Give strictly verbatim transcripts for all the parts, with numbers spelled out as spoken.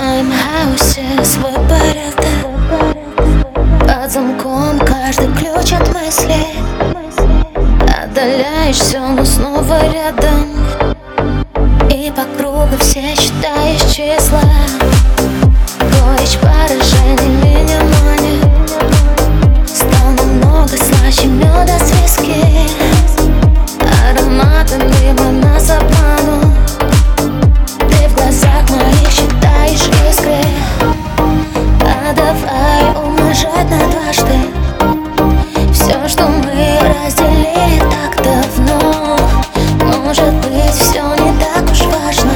моем хаусе свой порядок. Под замком каждый ключ от мысли. Отдаляешь все, но снова рядом. И по кругу все считаешь числа. Горечь поражений меня манит. Стал намного слаще меда с виски. Ароматы мимо нас обманут. Ты в глазах моих считаешь искры. А давай умножать на дважды все, что мы разделили так давно. Может быть, все не так уж важно.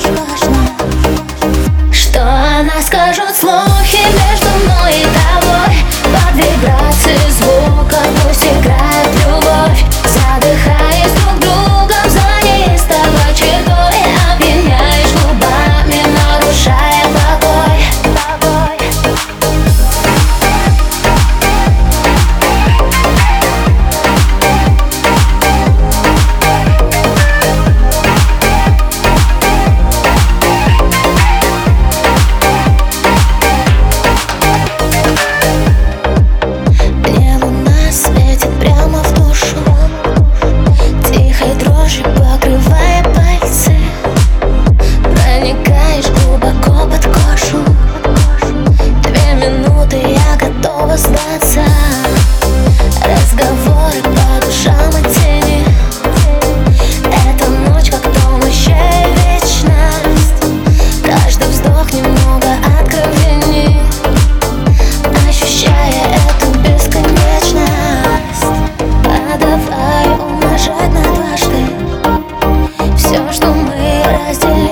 Что о нас скажут слухи между мной и тобой? Под вибрации звука пусть играет любовь. Задыхаясь друг другом за неистовой чертой, опьяняешь губами, нарушая покой. Небо нас светит прямо в душу. Тихой дрожью покрывая пальцы. Проникаешь глубоко под кожу. Две минуты, я готова сдаться. Разговоры по душам и тени. Эта ночь как тонущая вечность. Каждый вздох немного откровений, ощущая эту бесконечность. А давай умножать на дважды все, что мы разделили.